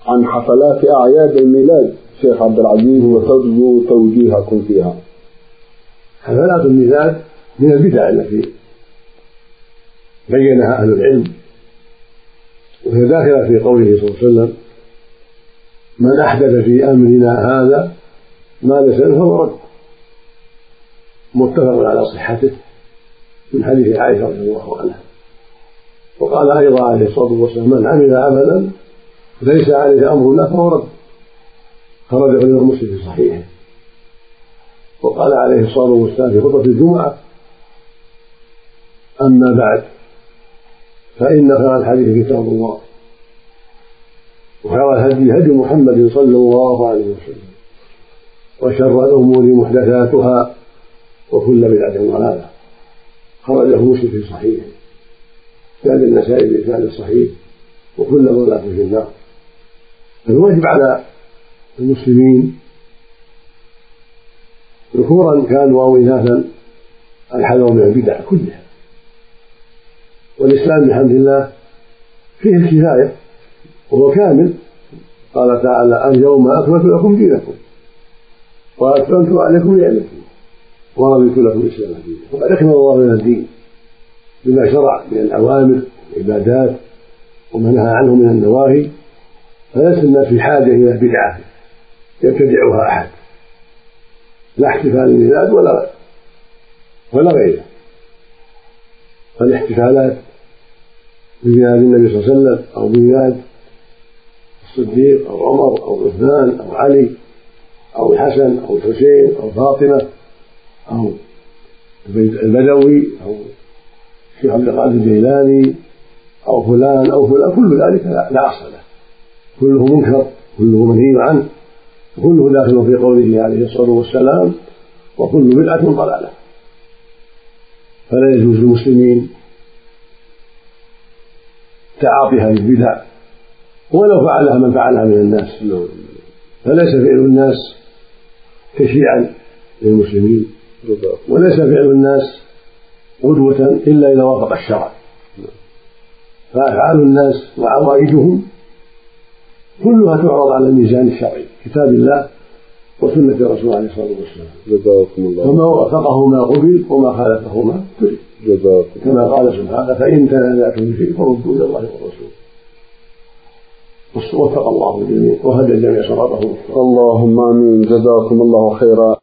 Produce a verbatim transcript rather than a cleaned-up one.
عن حفلات أعياد الميلاد شيخ عبد العزيز وترجو توجيهكم فيها. حفلات الميلاد من البدع التي بينها أهل العلم، وهي داخلة في قوله صلى الله عليه وسلم: من أحدث في أمرنا هذا ما ليس منه فهو رد. متفق على صحته من حديث عائشة رضي الله عنها. وقال أيضا عليه الصلاة والسلام: من عمل عملا ليس عليه أمرنا فهو رد، خرجه الإمام مسلم في صحيحه. وقال عليه الصلاة والسلام في خطبة الجمعة: أما بعد فإن خير الحديث كتاب الله، وخير الهدي هدي محمد صلى الله عليه وسلم، وشر الأمور محدثاتها، وكل بدعة ضلالة. خرجه مسلم في صحيحه. كان النسائي بإسناد صحيح، وكل ضلالة في النار. الواجب على المسلمين ذكورا كانوا أو إناثا الحذر من البدع كلها، والإسلام بحمد الله فيه الكفاية وهو كامل. قال تعالى: اليوم أكملت لكم دينكم وأتممت عليكم نعمتي ورضيت لكم الإسلام دينا. وقد أكمل الله لنا الدين بما شرع من الأوامر والعبادات وما نهى عنه من النواهي، فليس الناس في حاجة إلى بدعة يبتدعها أحد، لا احتفال الميلاد ولا ولا غيره. فالاحتفالات بميلاد النبي صلى الله عليه وسلم أو بميلاد الصديق أو عمر أو عثمان أو علي أو الحسن أو الحسين أو فاطمة أو البدوي أو الشيخ عبد القادر الجيلاني أو فلان أو فلان، كل ذلك لا أصل له، كله منكر، كله منهي عنه، وكله داخل في قوله عليه الصلاة والسلام: وكل بدعة ضلالة. فلا يجوز للمسلمين تعاطي هذه البدع ولو فعلها من فعلها من الناس، فليس فعل الناس تشريعا للمسلمين، وليس فعل الناس قدوة إلا إذا وافق الشرع. فأفعال الناس وعوائدهم كلها تعرض على الميزان الشرعي، كتاب الله وسنة رسول عليه الصلاة والسلام، وما وافقه ما قبل وما خالفه ما ترك، كما قال سبحانه: فإن تنازعتم في شيء فردوا إلى الله والرسول. وفق الله الجميع وهدى الجميع صراطه. اللهم آمين. جزاكم الله خيرا.